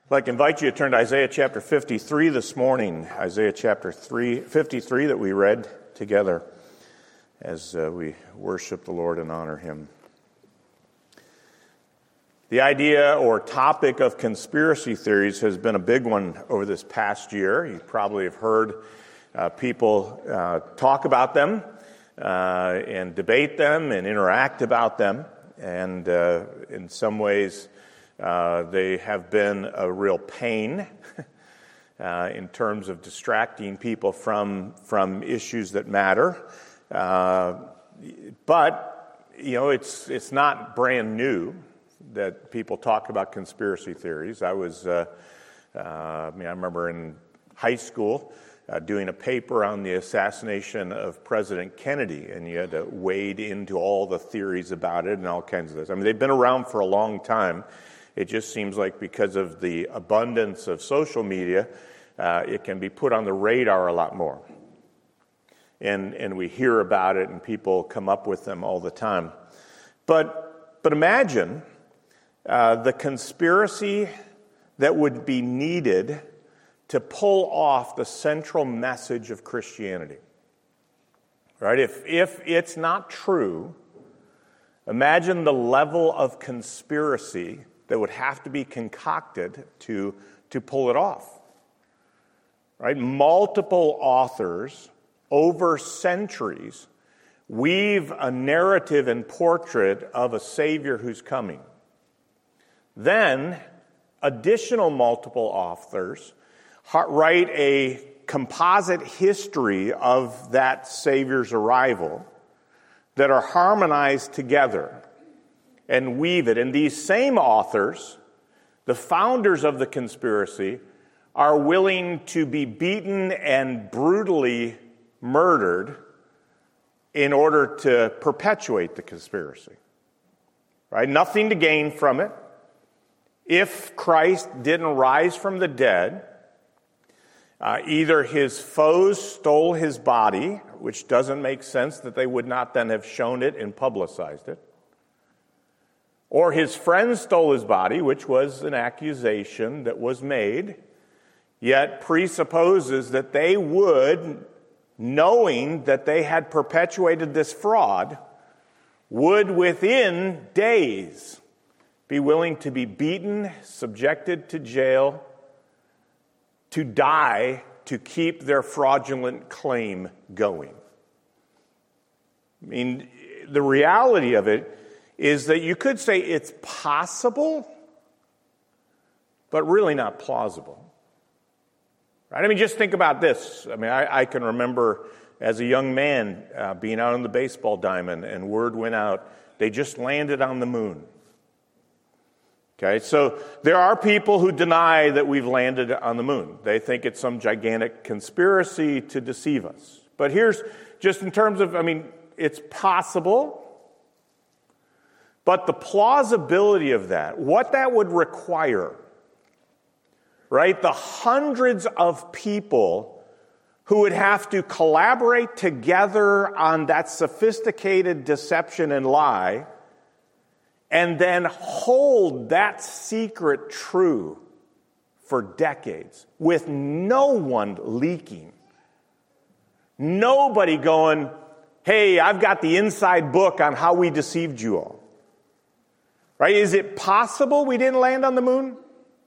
I'd like to invite you to turn to Isaiah chapter 53 this morning. Isaiah chapter 53 that we read together as we worship the Lord and honor Him. The idea or topic of conspiracy theories has been a big one over this past year. You probably have heard people talk about them and debate them and interact about them. And in some ways, they have been a real pain in terms of distracting people from issues that matter. But, you know, it's not brand new that people talk about conspiracy theories. I remember in high school doing a paper on the assassination of President Kennedy, and you had to wade into all the theories about it and all kinds of this. I mean, they've been around for a long time. It just seems like because of the abundance of social media, it can be put on the radar a lot more. And we hear about it, and people come up with them all the time. But imagine the conspiracy that would be needed to pull off the central message of Christianity. Right? If it's not true, imagine the level of conspiracy that would have to be concocted to pull it off. Right? Multiple authors over centuries weave a narrative and portrait of a Savior who's coming. Then, additional multiple authors write a composite history of that Savior's arrival that are harmonized together and weave it. And these same authors, the founders of the conspiracy, are willing to be beaten and brutally murdered in order to perpetuate the conspiracy. Right? Nothing to gain from it. If Christ didn't rise from the dead, either his foes stole his body, which doesn't make sense that they would not then have shown it and publicized it, or his friends stole his body, which was an accusation that was made, yet presupposes that they would, knowing that they had perpetuated this fraud, would within days be willing to be beaten, subjected to jail, to die, to keep their fraudulent claim going. I mean, the reality of it is that you could say it's possible, but really not plausible. Right? I mean, just think about this. I mean, I can remember as a young man being out on the baseball diamond, and word went out, they just landed on the moon. Okay, so there are people who deny that we've landed on the moon. They think it's some gigantic conspiracy to deceive us. But here's, just in terms of, I mean, it's possible, but the plausibility of that, what that would require, right? The hundreds of people who would have to collaborate together on that sophisticated deception and lie, and then hold that secret true for decades with no one leaking. Nobody going, hey, I've got the inside book on how we deceived you all. Right? Is it possible we didn't land on the moon?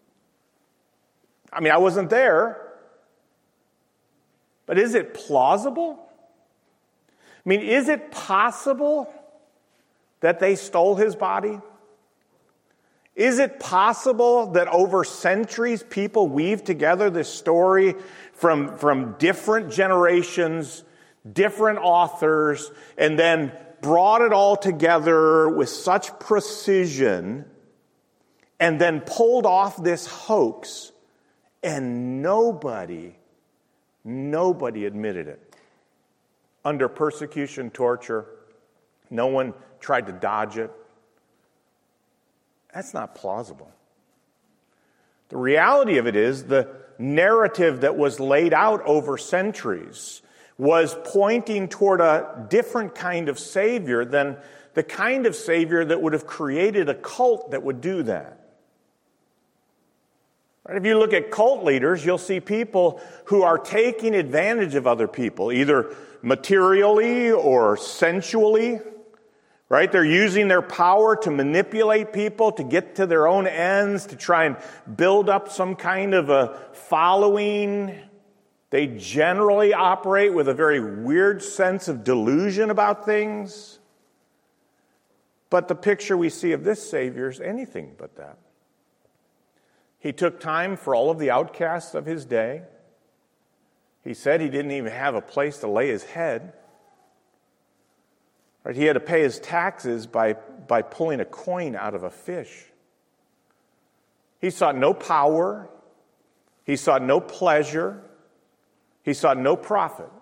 I mean, I wasn't there. But is it plausible? I mean, is it possible that they stole his body? Is it possible that over centuries people weave together this story from different generations, different authors, and then brought it all together with such precision and then pulled off this hoax, and nobody admitted it? Under persecution, torture, no one tried to dodge it. That's not plausible. The reality of it is the narrative that was laid out over centuries was pointing toward a different kind of Savior than the kind of Savior that would have created a cult that would do that. Right? If you look at cult leaders, you'll see people who are taking advantage of other people, either materially or sensually. Right? They're using their power to manipulate people, to get to their own ends, to try and build up some kind of a following. They generally operate with a very weird sense of delusion about things. But the picture we see of this Savior is anything but that. He took time for all of the outcasts of his day. He said he didn't even have a place to lay his head. Right? He had to pay his taxes by pulling a coin out of a fish. He sought no power. He sought no pleasure. He sought no profit.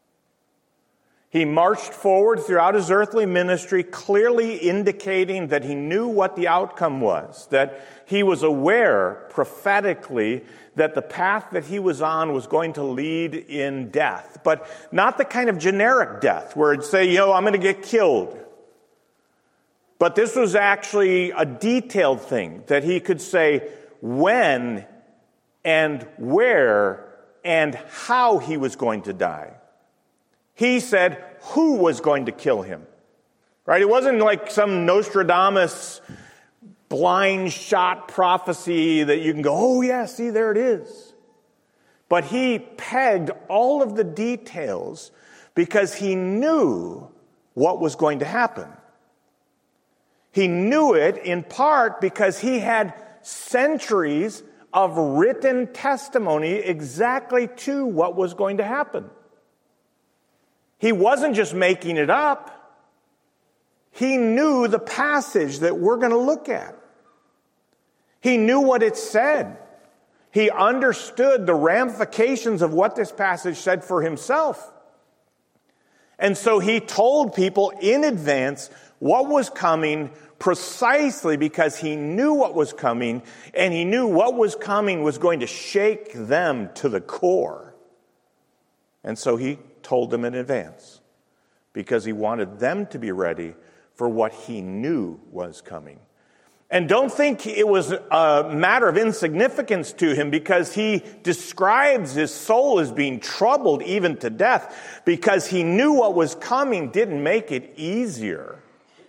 He marched forward throughout his earthly ministry, clearly indicating that he knew what the outcome was, that he was aware prophetically that the path that he was on was going to lead in death, but not the kind of generic death where it'd say, I'm going to get killed. But this was actually a detailed thing that he could say when and where and how he was going to die. He said who was going to kill him. Right? It wasn't like some Nostradamus blind shot prophecy that you can go, oh yeah, see, there it is. But he pegged all of the details because he knew what was going to happen. He knew it in part because he had centuries of written testimony exactly to what was going to happen. He wasn't just making it up. He knew the passage that we're going to look at. He knew what it said. He understood the ramifications of what this passage said for himself. And so he told people in advance what was coming precisely because he knew what was coming, and he knew what was coming was going to shake them to the core. And so he told them in advance because he wanted them to be ready for what he knew was coming. And don't think it was a matter of insignificance to him because he describes his soul as being troubled even to death because he knew what was coming didn't make it easier.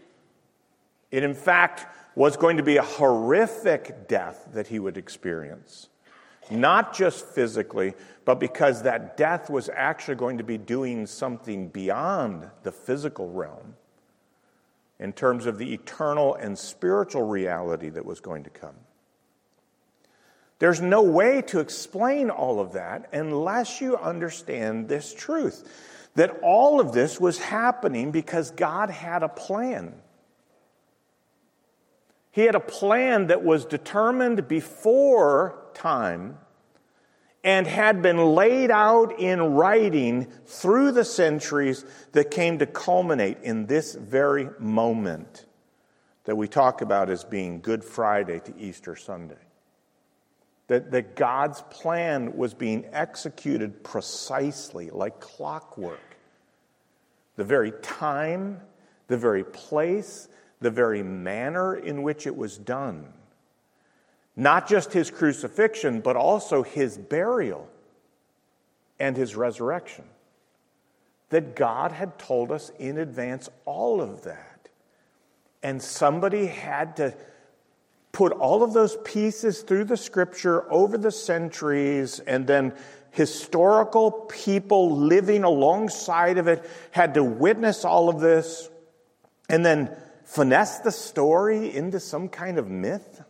It, in fact, was going to be a horrific death that he would experience. Not just physically, but because that death was actually going to be doing something beyond the physical realm in terms of the eternal and spiritual reality that was going to come. There's no way to explain all of that unless you understand this truth, that all of this was happening because God had a plan. He had a plan that was determined before time and had been laid out in writing through the centuries that came to culminate in this very moment that we talk about as being Good Friday to Easter Sunday. That God's plan was being executed precisely like clockwork. The very time, the very place, the very manner in which it was done. Not just his crucifixion, but also his burial and his resurrection. That God had told us in advance all of that. And somebody had to put all of those pieces through the scripture over the centuries, and then historical people living alongside of it had to witness all of this, and then finesse the story into some kind of myth.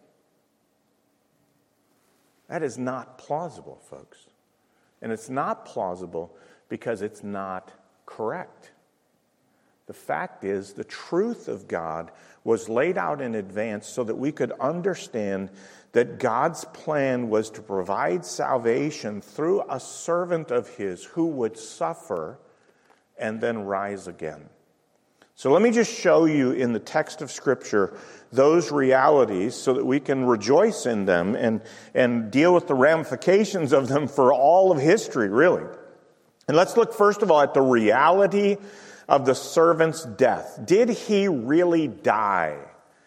That is not plausible, folks. And it's not plausible because it's not correct. The fact is, the truth of God was laid out in advance so that we could understand that God's plan was to provide salvation through a servant of his who would suffer and then rise again. So let me just show you in the text of Scripture those realities so that we can rejoice in them and deal with the ramifications of them for all of history, really. And let's look first of all at the reality of the servant's death. Did he really die?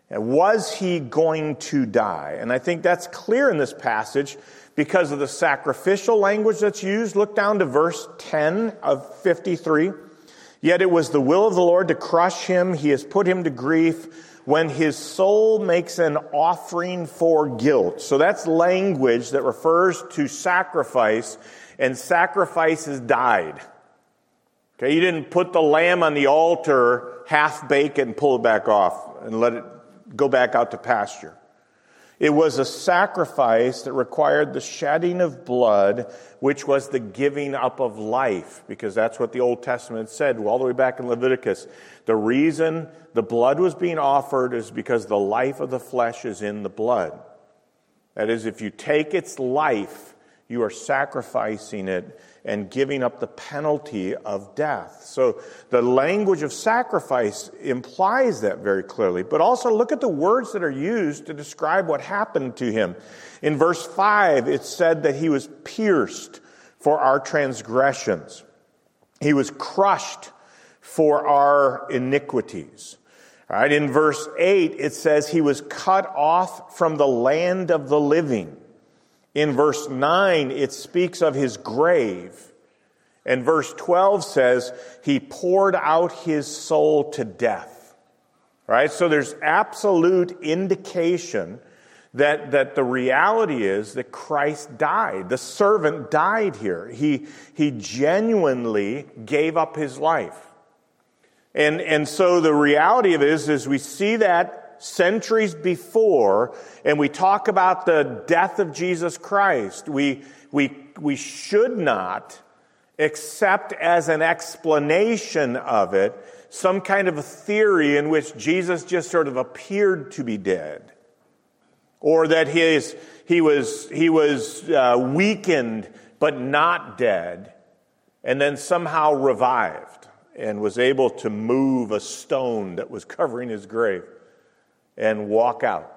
Was he going to die? And I think that's clear in this passage because of the sacrificial language that's used. Look down to verse 10 of 53. Yet it was the will of the Lord to crush him. He has put him to grief when his soul makes an offering for guilt. So that's language that refers to sacrifice, and sacrifices died. Okay, you didn't put the lamb on the altar, half-bake it and pull it back off and let it go back out to pasture. It was a sacrifice that required the shedding of blood, which was the giving up of life, because that's what the Old Testament said all the way back in Leviticus. The reason the blood was being offered is because the life of the flesh is in the blood. That is, if you take its life, you are sacrificing it and giving up the penalty of death. So the language of sacrifice implies that very clearly. But also look at the words that are used to describe what happened to him. In verse 5, it said that he was pierced for our transgressions. He was crushed for our iniquities. All right, in verse 8, it says he was cut off from the land of the living. In verse 9, it speaks of his grave. And verse 12 says he poured out his soul to death. Right? So there's absolute indication that the reality is that Christ died. The servant died here. He genuinely gave up his life. And so the reality of it is we see that centuries before, and we talk about the death of Jesus Christ. We should not accept as an explanation of it some kind of a theory in which Jesus just sort of appeared to be dead, or that he was weakened but not dead, and then somehow revived and was able to move a stone that was covering his grave and walk out.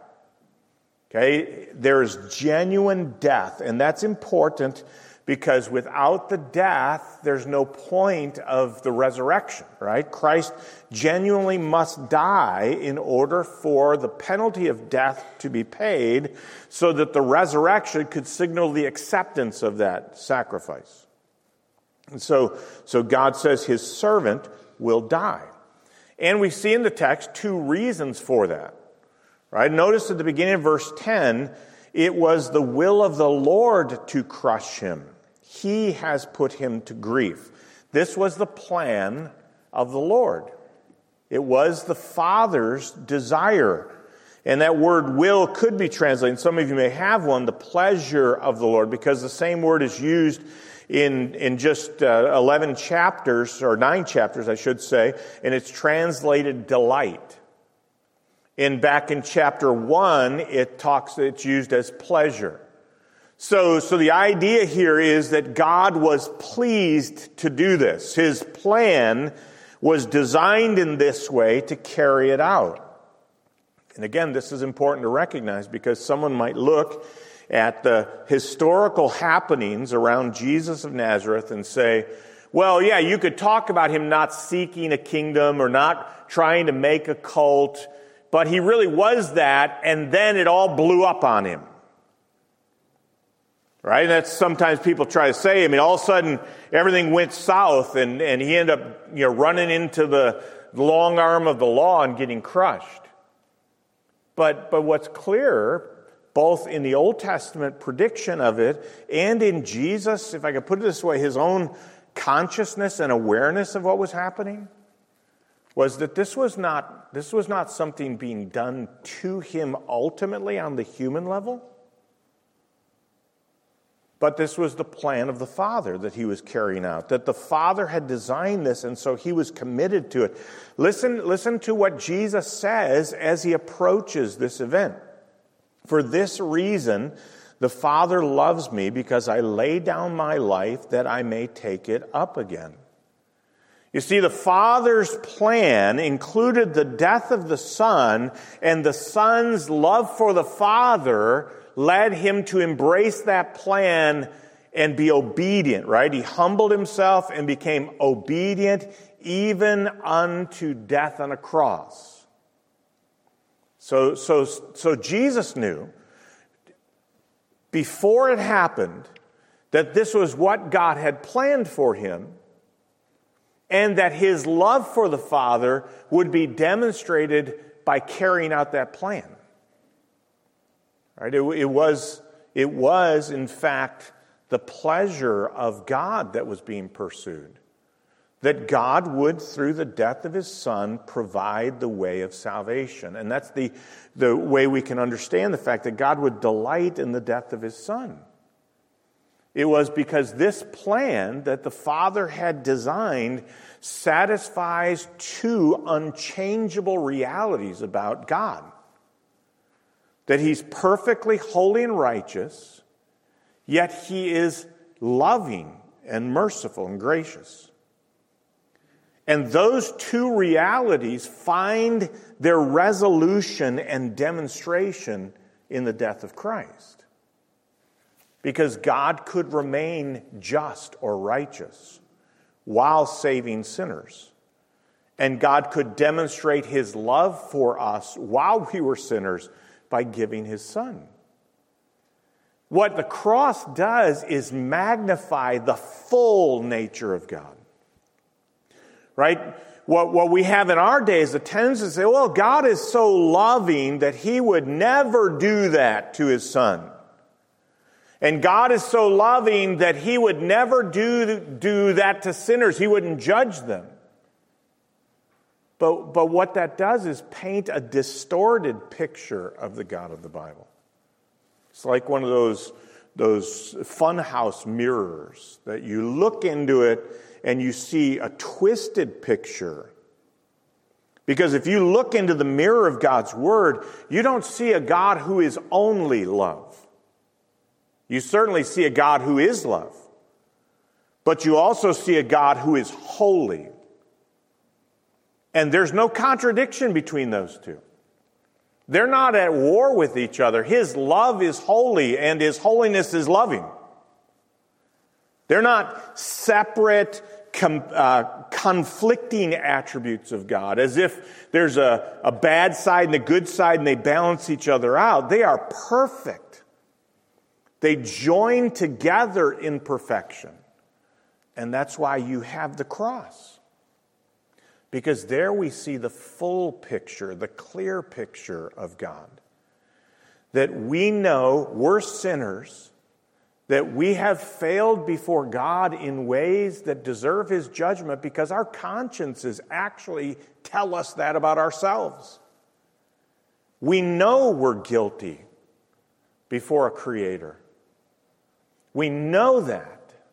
Okay? There's genuine death, and that's important because without the death, there's no point of the resurrection, right? Christ genuinely must die in order for the penalty of death to be paid so that the resurrection could signal the acceptance of that sacrifice. And so God says his servant will die. And we see in the text two reasons for that. Right? Notice at the beginning of verse 10, it was the will of the Lord to crush him. He has put him to grief. This was the plan of the Lord. It was the Father's desire. And that word will could be translated, some of you may have one, the pleasure of the Lord, because the same word is used in just 11 chapters, or 9 chapters, I should say, and it's translated delight. Back in chapter 1, it's used as pleasure. So the idea here is that God was pleased to do this. His plan was designed in this way to carry it out. And again, this is important to recognize because someone might look at the historical happenings around Jesus of Nazareth and say, well, yeah, you could talk about him not seeking a kingdom or not trying to make a cult, but he really was that, and then it all blew up on him. Right? And that's sometimes people try to say. I mean, all of a sudden, everything went south, and he ended up running into the long arm of the law and getting crushed. But what's clear, both in the Old Testament prediction of it and in Jesus, if I could put it this way, his own consciousness and awareness of what was happening, was that this was not something being done to him ultimately on the human level, but this was the plan of the Father that he was carrying out, that the Father had designed this, and so he was committed to it. Listen to what Jesus says as he approaches this event. For this reason, the Father loves me, because I lay down my life that I may take it up again. You see, the Father's plan included the death of the Son, and the Son's love for the Father led him to embrace that plan and be obedient, right? He humbled himself and became obedient even unto death on a cross. So Jesus knew before it happened that this was what God had planned for him, and that his love for the Father would be demonstrated by carrying out that plan. Right? It was, in fact, the pleasure of God that was being pursued. That God would, through the death of his Son, provide the way of salvation. And that's the way we can understand the fact that God would delight in the death of his Son. It was because this plan that the Father had designed satisfies two unchangeable realities about God. That he's perfectly holy and righteous, yet he is loving and merciful and gracious. And those two realities find their resolution and demonstration in the death of Christ. Because God could remain just or righteous while saving sinners. And God could demonstrate his love for us while we were sinners by giving his Son. What the cross does is magnify the full nature of God. Right? What we have in our day is a tendency to say, well, God is so loving that he would never do that to his Son. And God is so loving that he would never do that to sinners. He wouldn't judge them. But what that does is paint a distorted picture of the God of the Bible. It's like one of those funhouse mirrors that you look into it and you see a twisted picture. Because if you look into the mirror of God's Word, you don't see a God who is only love. You certainly see a God who is love. But you also see a God who is holy. And there's no contradiction between those two. They're not at war with each other. His love is holy and his holiness is loving. They're not separate, conflicting attributes of God, as if there's a bad side and a good side and they balance each other out. They are perfect. They join together in perfection. And that's why you have the cross. Because there we see the full picture, the clear picture of God. That we know we're sinners, that we have failed before God in ways that deserve his judgment because our consciences actually tell us that about ourselves. We know we're guilty before a creator. We know that.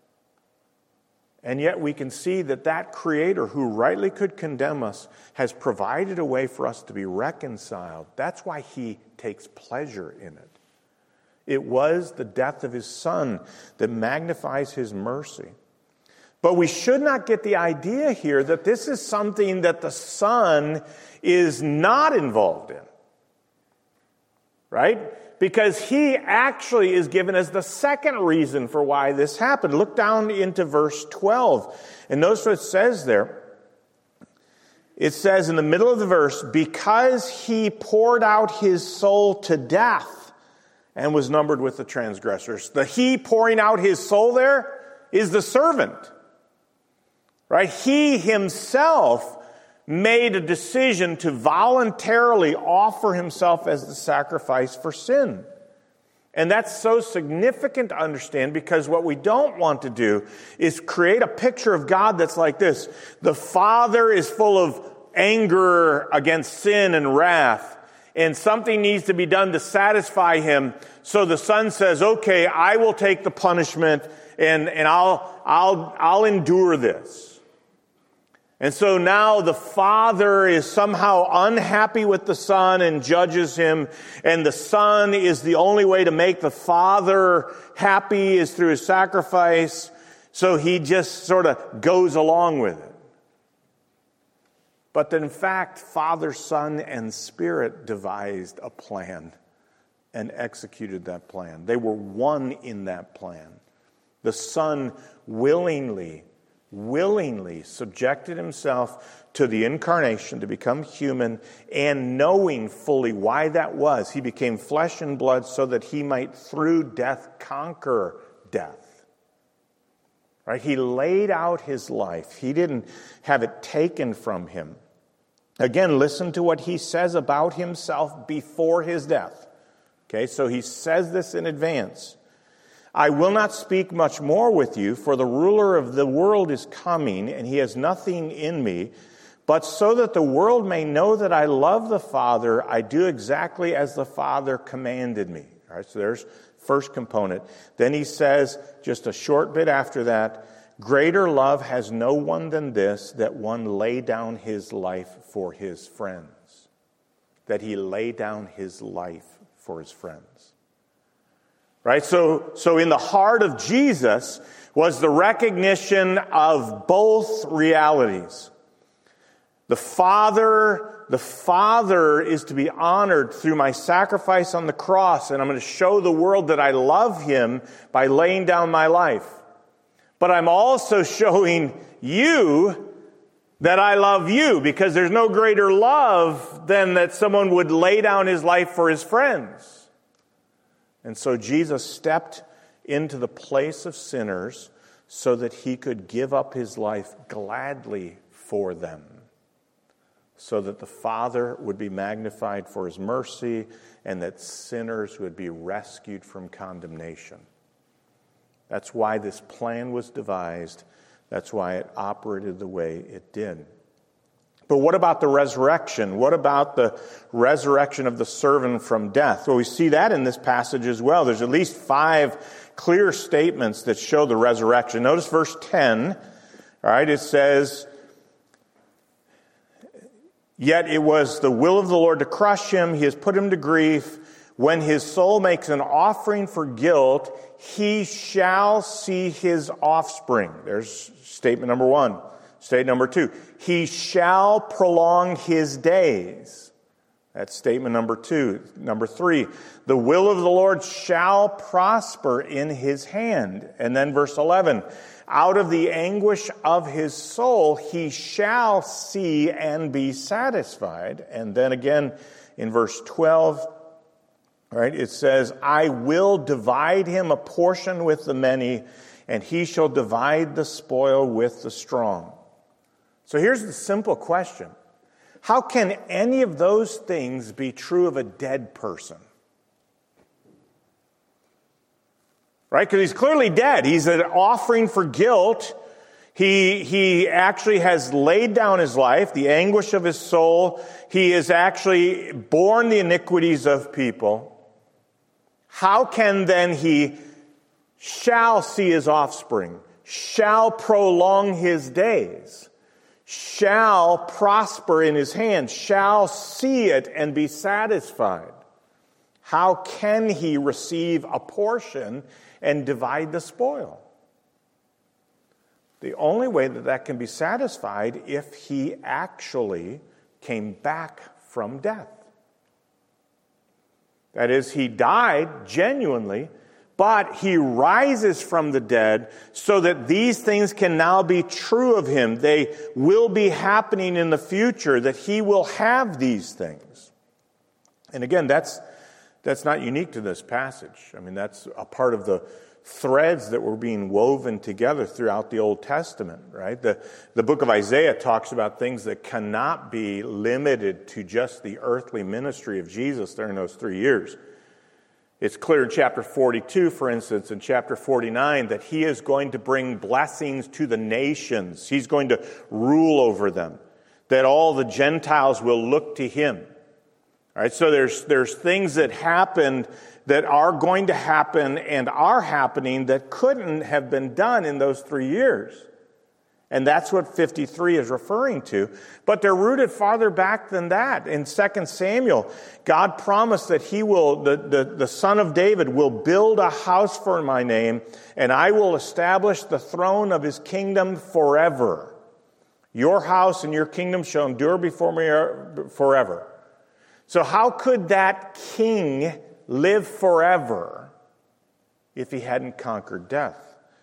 And yet we can see that creator who rightly could condemn us has provided a way for us to be reconciled. That's why he takes pleasure in it. It was the death of his Son that magnifies his mercy. But we should not get the idea here that this is something that the Son is not involved in. Right? Because he actually is given as the second reason for why this happened. Look down into verse 12. And notice what it says there. It says in the middle of the verse, because he poured out his soul to death and was numbered with the transgressors. The he pouring out his soul there is the servant. Right? He himself made a decision to voluntarily offer himself as the sacrifice for sin. And that's so significant to understand because what we don't want to do is create a picture of God that's like this. The Father is full of anger against sin and wrath, and something needs to be done to satisfy him. So the Son says, okay, I will take the punishment and I'll endure this. And so now the Father is somehow unhappy with the Son and judges him. And the Son is the only way to make the Father happy is through his sacrifice. So he just sort of goes along with it. But in fact, Father, Son, and Spirit devised a plan and executed that plan. They were one in that plan. The Son willingly subjected himself to the incarnation, to become human, and knowing fully why that was, he became flesh and blood so that he might, through death, conquer death. Right? He laid out his life. He didn't have it taken from him. Again, listen to what he says about himself before his death. Okay, so he says this in advance. I will not speak much more with you, for the ruler of the world is coming, and he has nothing in me. But so that the world may know that I love the Father, I do exactly as the Father commanded me. All right, so there's first component. Then he says, just a short bit after that, greater love has no one than this, that one lay down his life for his friends. That he lay down his life for his friends. Right? So in the heart of Jesus was the recognition of both realities. The Father is to be honored through my sacrifice on the cross, and I'm going to show the world that I love him by laying down my life. But I'm also showing you that I love you, because there's no greater love than that someone would lay down his life for his friends. And so Jesus stepped into the place of sinners so that he could give up his life gladly for them, so that the Father would be magnified for his mercy and that sinners would be rescued from condemnation. That's why this plan was devised. That's why it operated the way it did. But what about the resurrection? What about the resurrection of the servant from death? Well, we see that in this passage as well. There's at least 5 clear statements that show the resurrection. Notice verse 10. All right, it says, yet it was the will of the Lord to crush him. He has put him to grief. When his soul makes an offering for guilt, he shall see his offspring. There's statement number 1. Statement number 2, he shall prolong his days. That's statement number 2. Number 3, the will of the Lord shall prosper in his hand. And then verse 11, out of the anguish of his soul he shall see and be satisfied. And then again in verse 12, right, it says, I will divide him a portion with the many, and he shall divide the spoil with the strong. So here's the simple question. How can any of those things be true of a dead person? Right? Because he's clearly dead. He's an offering for guilt. He actually has laid down his life, the anguish of his soul. He has actually borne the iniquities of people. How can then he shall see his offspring, shall prolong his days, shall prosper in his hand, shall see it and be satisfied? How can he receive a portion and divide the spoil? The only way that that can be satisfied if he actually came back from death. That is, he died genuinely, but he rises from the dead so that these things can now be true of him. They will be happening in the future, that he will have these things. And again, that's not unique to this passage. I mean, that's a part of the threads that were being woven together throughout the Old Testament, right? The book of Isaiah talks about things that cannot be limited to just the earthly ministry of Jesus during those 3 years. It's clear in chapter 42, for instance, and chapter 49, that he is going to bring blessings to the nations. He's going to rule over them, that all the Gentiles will look to him. All right, so there's things that happened that are going to happen and are happening that couldn't have been done in those 3 years. And that's what 53 is referring to. But they're rooted farther back than that. In 2 Samuel, God promised that he will, the son of David will build a house for my name, and I will establish the throne of his kingdom forever. Your house and your kingdom shall endure before me forever. So how could that king live forever if he hadn't conquered death?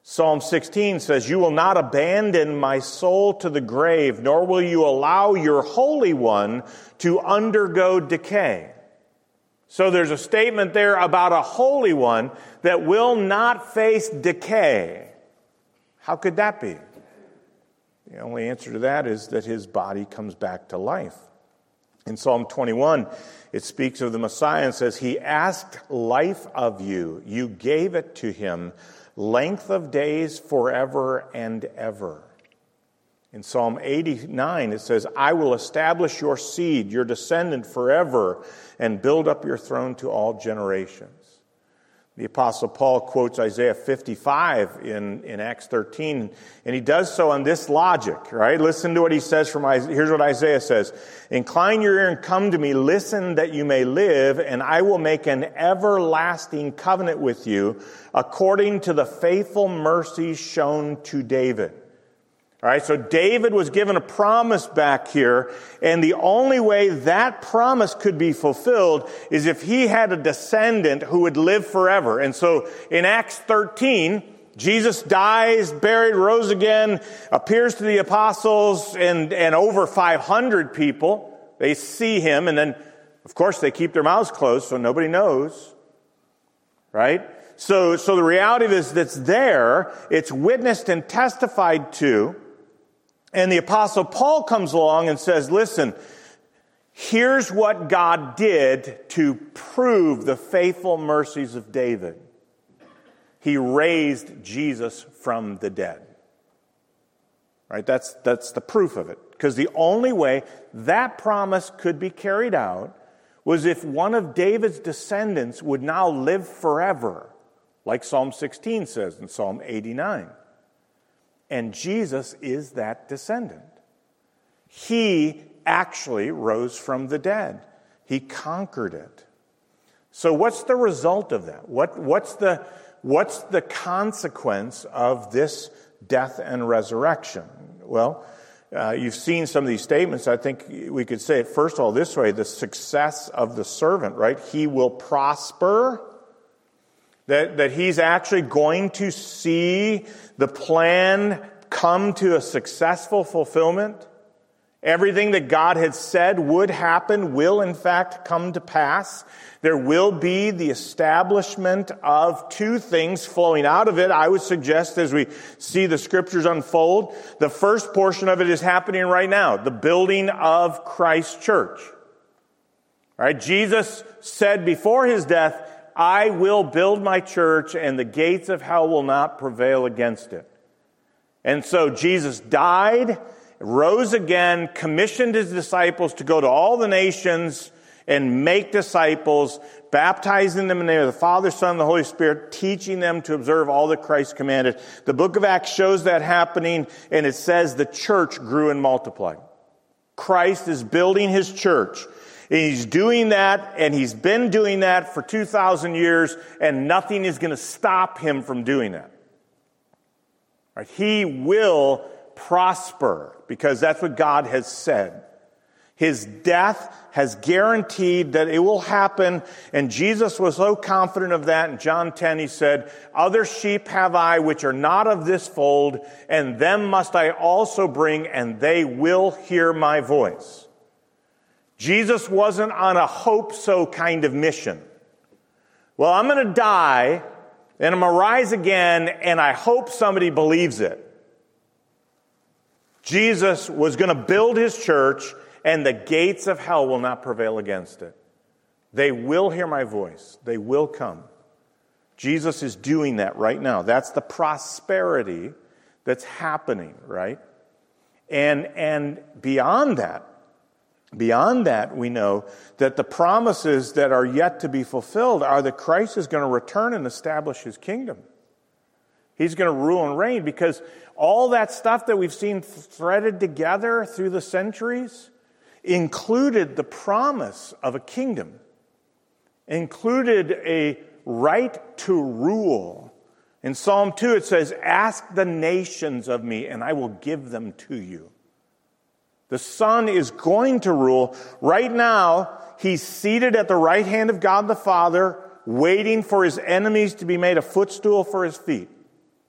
Psalm 16 says, "You will not abandon my soul to the grave, nor will you allow your Holy One to undergo decay." So there's a statement there about a Holy One that will not face decay. How could that be? The only answer to that is that his body comes back to life. In Psalm 21, it speaks of the Messiah and says, "He asked life of you. You gave it to him, length of days forever and ever." In Psalm 89, it says, "I will establish your seed, your descendant forever, and build up your throne to all generations." The Apostle Paul quotes Isaiah 55 in Acts 13, and he does so on this logic, right? Listen to what he says from Isaiah. Here's what Isaiah says, "Incline your ear and come to me, listen that you may live, and I will make an everlasting covenant with you, according to the faithful mercies shown to David." All right, so David was given a promise back here, and the only way that promise could be fulfilled is if he had a descendant who would live forever. And so in Acts 13, Jesus dies, buried, rose again, appears to the apostles and over 500 people. They see him, and then, of course, they keep their mouths closed so nobody knows, right? So the reality is that's there, it's witnessed and testified to. And the Apostle Paul comes along and says, listen, here's what God did to prove the faithful mercies of David. He raised Jesus from the dead. Right? That's the proof of it. Because the only way that promise could be carried out was if one of David's descendants would now live forever, like Psalm 16 says in Psalm 89. And Jesus is that descendant. He actually rose from the dead. He conquered it. So what's the result of that? What's the consequence of this death and resurrection? Well, you've seen some of these statements. I think we could say it first of all this way, the success of the servant, right? He will prosper. That he's actually going to see the plan come to a successful fulfillment. Everything that God had said would happen will in fact come to pass. There will be the establishment of two things flowing out of it. I would suggest as we see the scriptures unfold, the first portion of it is happening right now, the building of Christ's church. All right, Jesus said before his death, "I will build my church, and the gates of hell will not prevail against it." And so Jesus died, rose again, commissioned his disciples to go to all the nations and make disciples, baptizing them in the name of the Father, Son, and the Holy Spirit, teaching them to observe all that Christ commanded. The book of Acts shows that happening, and it says the church grew and multiplied. Christ is building his church. And he's doing that, and he's been doing that for 2,000 years, and nothing is going to stop him from doing that. Right? He will prosper, because that's what God has said. His death has guaranteed that it will happen, and Jesus was so confident of that. In John 10, he said, "Other sheep have I which are not of this fold, and them must I also bring, and they will hear my voice." Jesus wasn't on a hope-so kind of mission. Well, I'm going to die, and I'm going to rise again, and I hope somebody believes it. Jesus was going to build his church, and the gates of hell will not prevail against it. They will hear my voice. They will come. Jesus is doing that right now. That's the prosperity that's happening, right? And beyond that, we know that the promises that are yet to be fulfilled are that Christ is going to return and establish his kingdom. He's going to rule and reign, because all that stuff that we've seen threaded together through the centuries included the promise of a kingdom, included a right to rule. In Psalm 2 it says, "Ask the nations of me, and I will give them to you." The Son is going to rule. Right now, he's seated at the right hand of God the Father, waiting for his enemies to be made a footstool for his feet.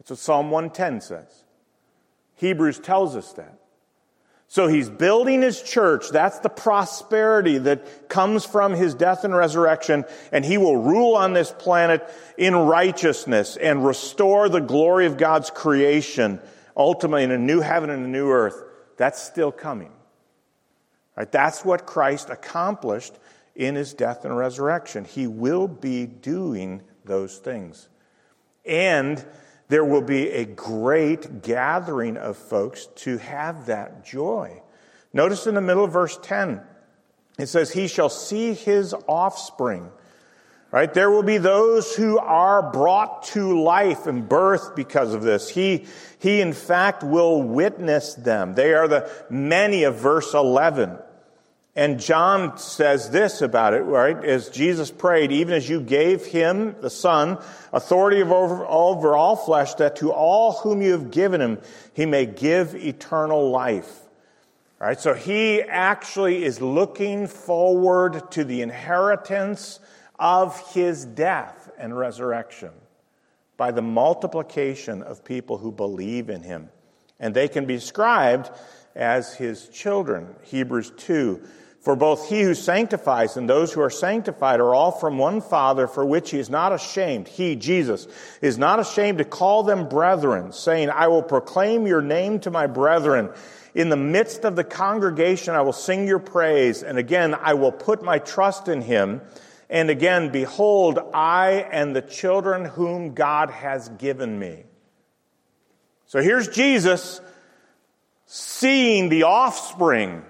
That's what Psalm 110 says. Hebrews tells us that. So he's building his church. That's the prosperity that comes from his death and resurrection. And he will rule on this planet in righteousness and restore the glory of God's creation, ultimately in a new heaven and a new earth. That's still coming. Right? That's what Christ accomplished in his death and resurrection. He will be doing those things. And there will be a great gathering of folks to have that joy. Notice in the middle of verse 10, it says, he shall see his offspring. Right? There will be those who are brought to life and birth because of this. He in fact will witness them. They are the many of verse 11. And John says this about it, right? As Jesus prayed, even as you gave him, the Son, authority over all flesh, that to all whom you have given him, he may give eternal life. All right? So he actually is looking forward to the inheritance of his death and resurrection by the multiplication of people who believe in him. And they can be described as his children. Hebrews 2. For both he who sanctifies and those who are sanctified are all from one Father, for which he is not ashamed. He, Jesus, is not ashamed to call them brethren, saying, I will proclaim your name to my brethren. In the midst of the congregation I will sing your praise. And again, I will put my trust in him. And again, behold, I and the children whom God has given me. So here's Jesus seeing the offspring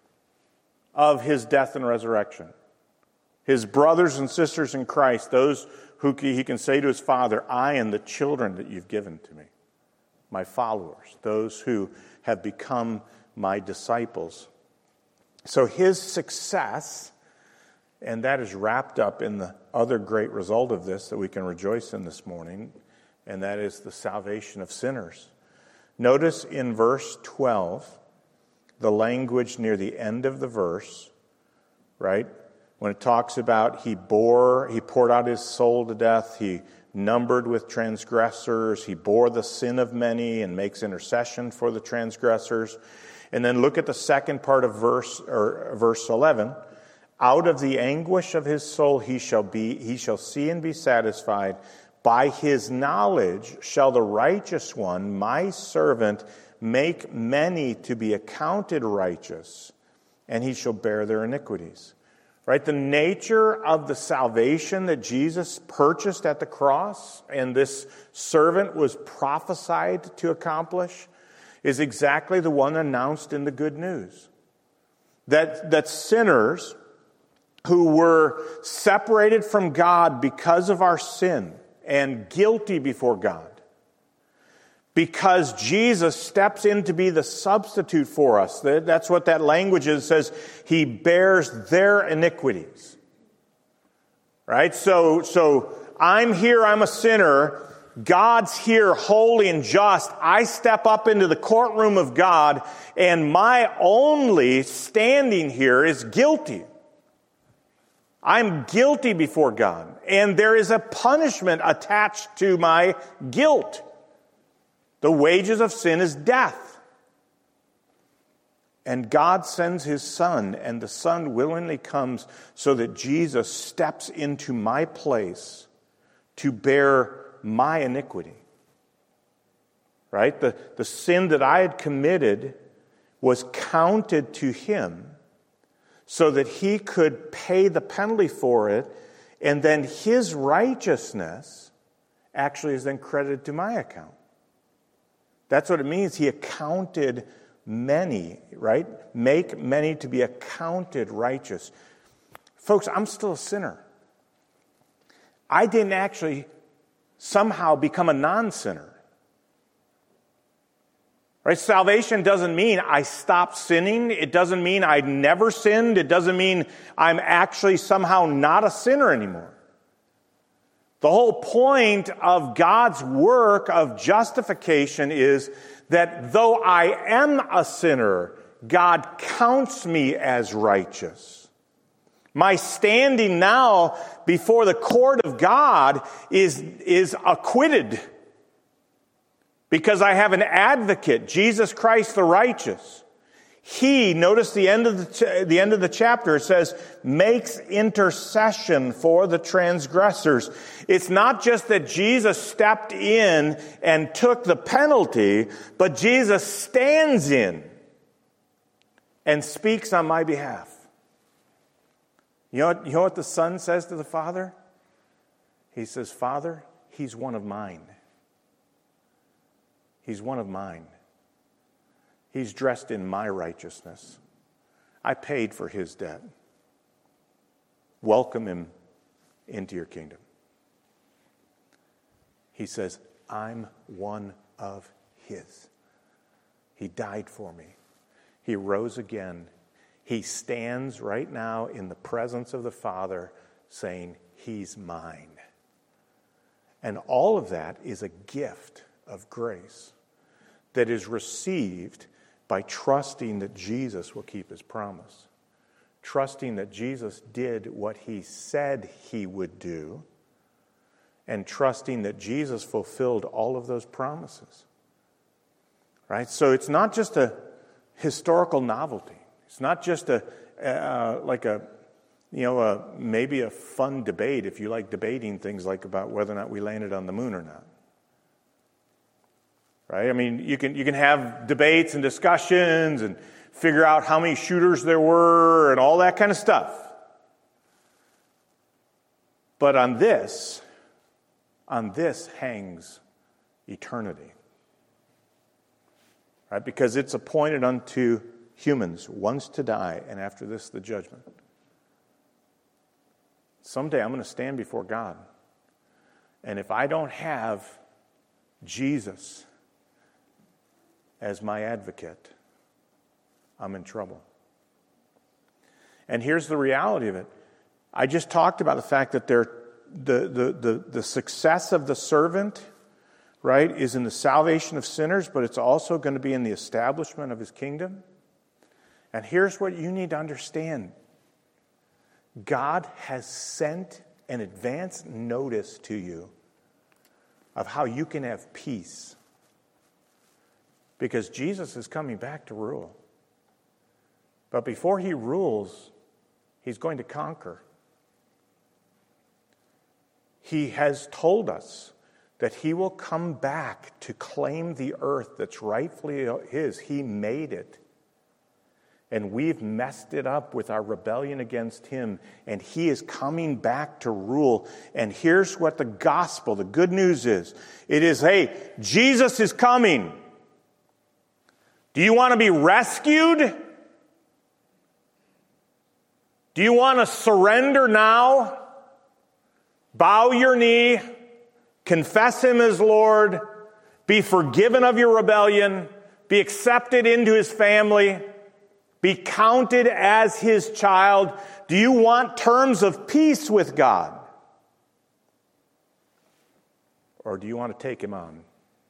of his death and resurrection. His brothers and sisters in Christ, those who he can say to his Father, I and the children that you've given to me, my followers, those who have become my disciples. So his success, and that is wrapped up in the other great result of this that we can rejoice in this morning, and that is the salvation of sinners. Notice in verse 12, the language near the end of the verse, right? When it talks about he poured out his soul to death, he numbered with transgressors, he bore the sin of many and makes intercession for the transgressors. And then look at the second part of verse 11. Out of the anguish of his soul he shall see and be satisfied. By his knowledge shall the righteous one, my servant, make many to be accounted righteous, and he shall bear their iniquities. Right? The nature of the salvation that Jesus purchased at the cross, and this servant was prophesied to accomplish, is exactly the one announced in the good news. That sinners who were separated from God because of our sin and guilty before God, because Jesus steps in to be the substitute for us. That's what that language is. It says he bears their iniquities. Right? So I'm here, I'm a sinner. God's here, holy and just. I step up into the courtroom of God, and my only standing here is guilty. I'm guilty before God, and there is a punishment attached to my guilt. The wages of sin is death. And God sends his Son, and the Son willingly comes so that Jesus steps into my place to bear my iniquity. Right? The sin that I had committed was counted to him so that he could pay the penalty for it, and then his righteousness actually is then credited to my account. That's what it means. He accounted many, right? Make many to be accounted righteous. Folks, I'm still a sinner. I didn't actually somehow become a non-sinner. Right? Salvation doesn't mean I stopped sinning. It doesn't mean I never sinned. It doesn't mean I'm actually somehow not a sinner anymore. The whole point of God's work of justification is that though I am a sinner, God counts me as righteous. My standing now before the court of God is acquitted. Because I have an advocate, Jesus Christ the righteous. He, notice the end of the chapter, it says, makes intercession for the transgressors. It's not just that Jesus stepped in and took the penalty, but Jesus stands in and speaks on my behalf. You know what the Son says to the Father? He says, Father, he's one of mine. He's one of mine. He's dressed in my righteousness. I paid for his debt. Welcome him into your kingdom. He says, I'm one of his. He died for me. He rose again. He stands right now in the presence of the Father saying, he's mine. And all of that is a gift of grace that is received by trusting that Jesus will keep his promise. Trusting that Jesus did what he said he would do. And trusting that Jesus fulfilled all of those promises. Right? So it's not just a historical novelty. It's not just maybe a fun debate if you like debating things like about whether or not we landed on the moon or not. Right? I mean, you can have debates and discussions and figure out how many shooters there were and all that kind of stuff. But on this hangs eternity. Right? Because it's appointed unto humans once to die, and after this the judgment. Someday I'm going to stand before God. And if I don't have Jesus as my advocate, I'm in trouble. And here's the reality of it. I just talked about the fact that the success of the servant, right, is in the salvation of sinners, but it's also going to be in the establishment of his kingdom. And here's what you need to understand. God has sent an advance notice to you of how you can have peace. Because Jesus is coming back to rule. But before he rules, he's going to conquer. He has told us that he will come back to claim the earth that's rightfully his. He made it. And we've messed it up with our rebellion against him. And he is coming back to rule. And here's what the gospel, the good news is. It is, hey, Jesus is coming. Do you want to be rescued? Do you want to surrender now? Bow your knee, confess him as Lord, be forgiven of your rebellion, be accepted into his family, be counted as his child. Do you want terms of peace with God? Or do you want to take him on?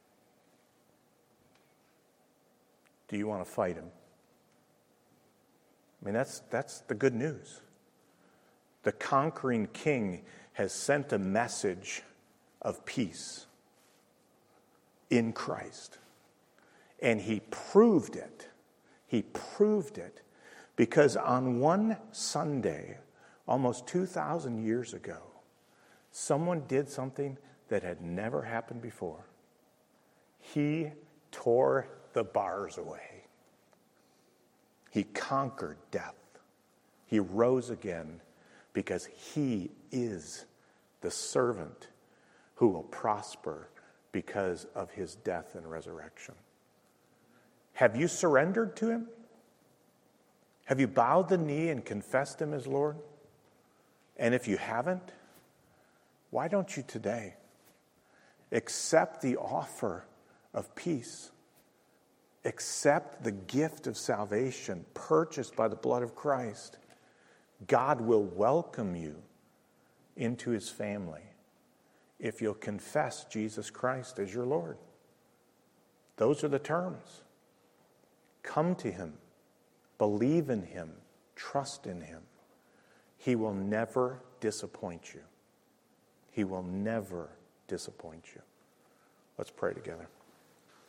Do you want to fight him? I mean, that's the good news. The conquering king has sent a message of peace in Christ. And he proved it. He proved it because on one Sunday, almost 2,000 years ago, someone did something that had never happened before. He tore the bars away. He conquered death. He rose again because he is the servant who will prosper because of his death and resurrection. Have you surrendered to him? Have you bowed the knee and confessed him as Lord? And if you haven't, why don't you today accept the offer of peace? Accept the gift of salvation purchased by the blood of Christ. God will welcome you into his family if you'll confess Jesus Christ as your Lord. Those are the terms. Come to him, believe in him, trust in him. He will never disappoint you. He will never disappoint you. Let's pray together.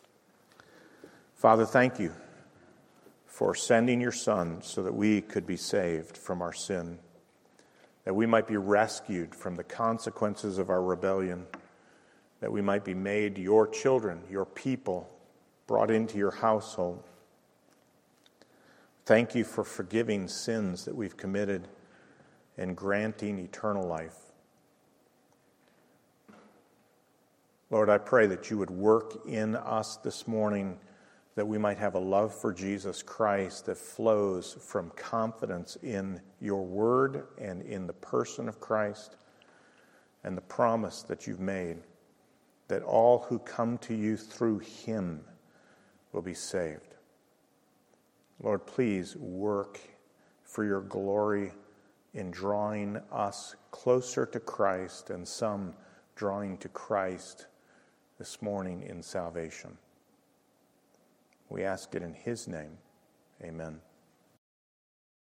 Father, thank you for sending your Son so that we could be saved from our sin, that we might be rescued from the consequences of our rebellion, that we might be made your children, your people, brought into your household. Thank you for forgiving sins that we've committed and granting eternal life. Lord, I pray that you would work in us this morning, that we might have a love for Jesus Christ that flows from confidence in your word and in the person of Christ and the promise that you've made that all who come to you through him will be saved. Lord, please work for your glory in drawing us closer to Christ and some drawing to Christ this morning in salvation. We ask it in his name. Amen.